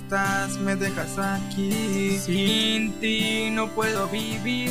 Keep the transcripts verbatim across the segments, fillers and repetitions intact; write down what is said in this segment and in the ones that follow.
estás, me dejas aquí. Sin ti no puedo vivir.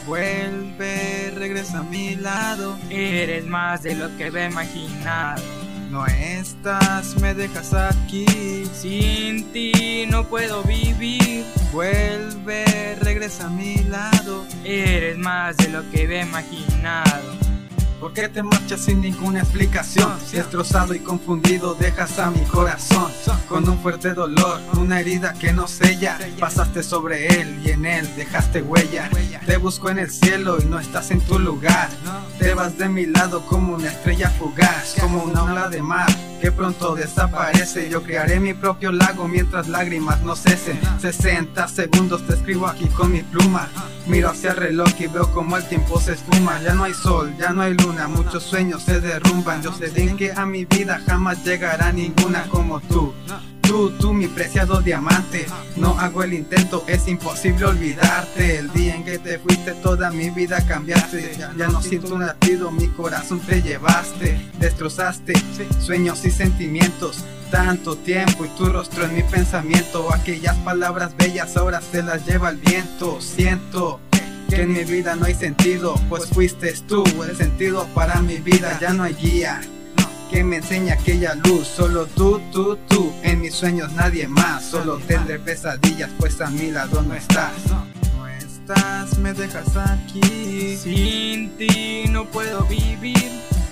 Vuelve, regresa a mi lado. Eres más de lo que había imaginado. No estás, me dejas aquí. Sin ti no puedo vivir. Vuelve, regresa a mi lado. Eres más de lo que había imaginado. ¿Por qué te marchas sin ninguna explicación? Destrozado y confundido dejas a mi corazón con un fuerte dolor, una herida que no sella. Pasaste sobre él y en él dejaste huella. Te busco en el cielo y no estás en tu lugar. Te vas de mi lado como una estrella fugaz, como una ola de mar que pronto desaparece. Yo crearé mi propio lago mientras lágrimas no cesen. Sesenta segundos te escribo aquí con mi pluma. Miro hacia el reloj y veo como el tiempo se esfuma. Ya no hay sol, ya no hay luna, muchos sueños se derrumban. Yo sé bien que a mi vida jamás llegará ninguna como tú. Tú, tú, mi preciado diamante. No hago el intento, es imposible olvidarte. El día en que te fuiste toda mi vida cambiaste. Ya, ya no siento un latido, mi corazón te llevaste. Destrozaste sueños y sentimientos. Tanto tiempo y tu rostro en mi pensamiento. Aquellas palabras bellas ahora se las lleva el viento. Siento que en mi vida no hay sentido, pues fuiste tú el sentido para mi vida. Ya no hay guía que me enseñe aquella luz. Solo tú, tú, tú, en mis sueños nadie más. Solo tendré pesadillas, pues a mi lado no estás. No estás, me dejas aquí. Sin ti no puedo vivir.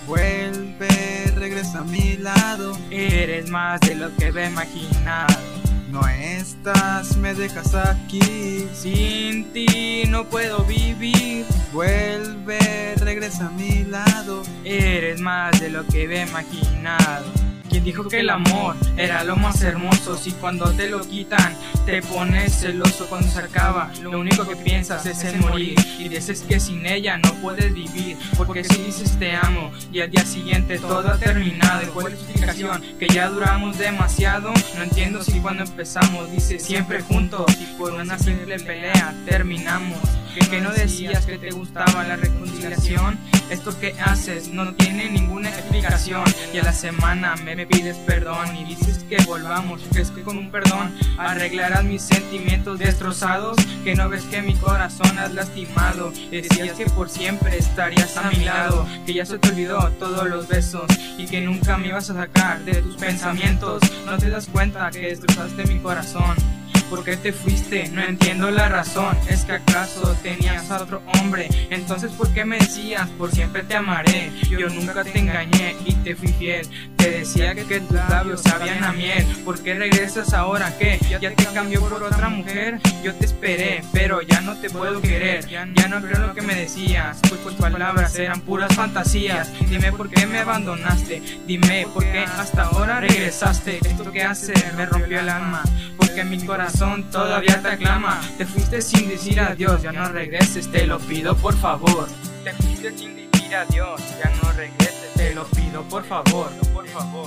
Vuelve, regresa a mi lado. Eres más de lo que había imaginado. No estás, me dejas aquí. Sin ti no puedo vivir. Vuelve, regresa a mi lado. Eres más de lo que había imaginado. ¿Quién dijo que el amor era lo más hermoso? Si cuando te lo quitan te pones celoso cuando se acaba, lo único que piensas es en morir. Y dices que sin ella no puedes vivir, porque si dices te amo y al día siguiente todo ha terminado. ¿Y cuál es tu explicación? Que ya duramos demasiado. No entiendo si cuando empezamos dices siempre juntos y por una simple pelea terminamos. Que, que no decías que te gustaba la reconciliación. Esto que haces no tiene ninguna explicación. Y a la semana me pides perdón y dices que volvamos. ¿Crees que con un perdón arreglarás mis sentimientos destrozados? Que no ves que mi corazón has lastimado. Decías que por siempre estarías a mi lado, que ya se te olvidó todos los besos y que nunca me ibas a sacar de tus pensamientos. No te das cuenta que destrozaste mi corazón. ¿Por qué te fuiste? No entiendo la razón. ¿Es que acaso tenías a otro hombre? Entonces ¿por qué me decías por siempre te amaré? Yo nunca te engañé y te fui fiel. Te decía que, que tus labios sabían a miel. ¿Por qué regresas ahora? ¿Qué? ¿Ya te cambió por otra mujer? Yo te esperé, pero ya no te puedo querer. Ya no creo lo que me decías, pues tus palabras eran puras fantasías. Dime por qué me abandonaste. Dime por qué hasta ahora regresaste. Esto que hace me rompió el alma, porque mi corazón todavía te aclama. Te fuiste sin decir adiós, ya no regreses, te lo pido por favor. Te fuiste sin decir adiós, ya no regreses, te lo pido por favor, por favor.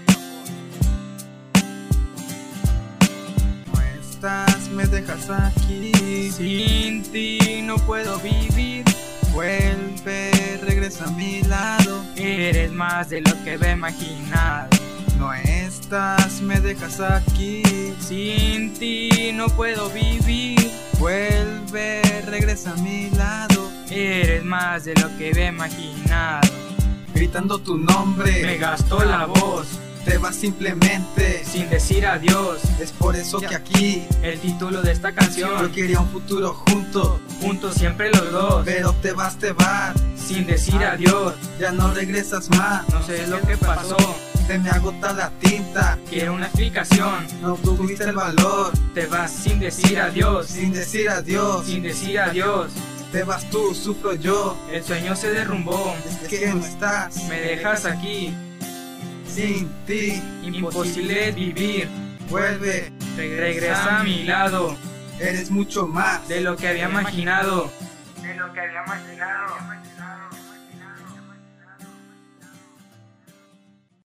No estás, me dejas aquí. Sin ti no puedo vivir. Vuelve, regresa a mi lado. Eres más de lo que había imaginado. No estás, me dejas aquí. Sin ti no puedo vivir. Vuelve, regresa a mi lado. Eres más de lo que había imaginado. Gritando tu nombre, me gastó la voz. Te vas simplemente sin decir adiós. Es por eso que aquí el título de esta canción. Yo quería un futuro juntos, juntos siempre los dos. Pero te vas, te vas sin decir adiós. Ya no regresas más. No sé lo que pasó. Se me agota la tinta. Quiero una explicación. No tuviste el valor. Te vas sin decir adiós. Sin decir adiós. Sin decir adiós. Te vas tú, sufro yo. El sueño se derrumbó. Es que no estás. Me dejas aquí. Sin ti. Imposible vivir. Vuelve. Regresa a mi lado. Eres mucho más de lo que había imaginado. De lo que había imaginado.